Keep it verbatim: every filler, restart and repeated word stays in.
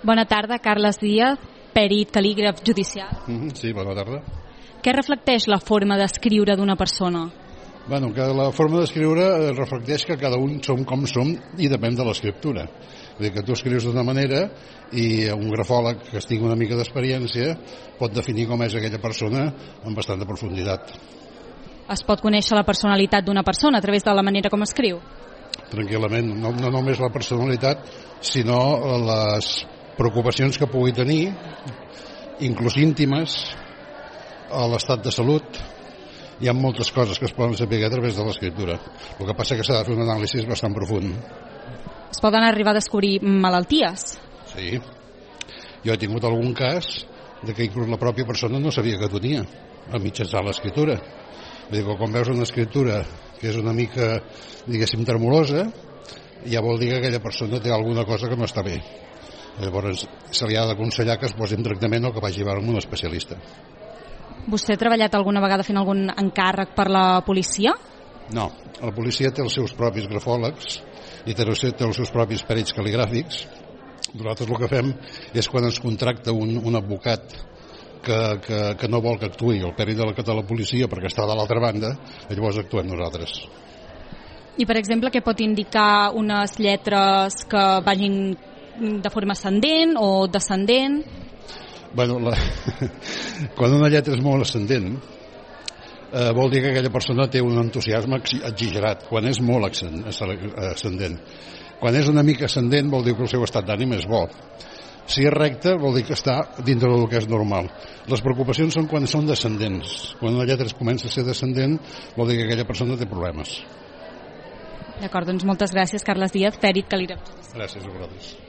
Bona tarda, Carles Díaz, perit cal·lígraf judicial. Mm-hmm, sí, bona tarda. Què reflecteix la forma d'escriure d'una persona? Bueno, que la forma d'escriure reflecteix que cada un som com som i depèn de l'escriptura. Vull dir que tu escrius d'una manera i un grafòleg que tingui una mica d'experiència pot definir com és aquella persona amb bastanta profunditat. Es pot conèixer la personalitat d'una persona a través de la manera com escriu? Tranquil·lament, no, no només la personalitat, sinó les preocupacions que pugui tenir, inclús íntimes, a l'estat de salut. Hi ha moltes coses que es poden saber a través de l'escriptura. El que passa és que s'ha de fer un anàlisi bastant profund. Es poden arribar a descobrir malalties? Sí. Jo he tingut algun cas de que inclús la pròpia persona no sabia que tenia a mitjançar l'escriptura. Vull dir que quan veus una escriptura que és una mica, diguéssim, tremolosa, ja vol dir que aquella persona té alguna cosa que no està bé. Llavors se li ha d'aconsellar que es posi en tractament o que vagi a veure amb un especialista. Vostè ha treballat alguna vegada fent algun encàrrec per la policia? No, la policia té els seus propis grafòlegs i té els seus propis perits cal·ligràfics. Nosaltres el que fem és quan ens contracta un, un advocat que, que, que no vol que actuï el perit de la, de la policia perquè està de l'altra banda, llavors actuem nosaltres. I, per exemple, què pot indicar unes lletres que vagin de forma ascendent o descendent? Bueno, la... quan una lletra és molt ascendent eh, vol dir que aquella persona té un entusiasme exagerat, quan és molt ascendent. Quan és una mica ascendent vol dir que el seu estat d'ànim és bo. Si és recte vol dir que està dintre del que és normal. Les preocupacions són quan són descendents. Quan una lletra comença a ser descendent vol dir que aquella persona té problemes. D'acord, doncs moltes gràcies, Carles Díaz, perit cal·lígraf. Gràcies a vosaltres.